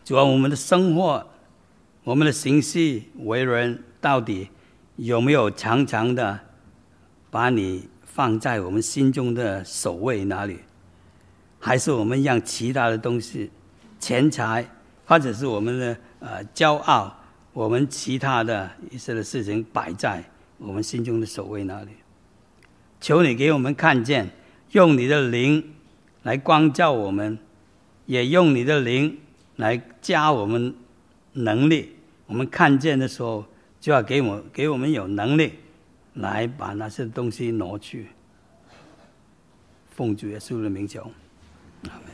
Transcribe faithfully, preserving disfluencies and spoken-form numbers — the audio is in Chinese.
主啊，我们的生活，我们的行事为人，到底有没有常常的把你放在我们心中的首位哪里？还是我们让其他的东西，钱财，或者是我们的呃骄傲，我们其他的一些的事情摆在我们心中的首位哪里？求你给我们看见，用你的灵来光照我们，也用你的灵来加我们能力。我们看见的时候，就要给我给我们有能力来把那些东西挪去。奉主耶稣的名求。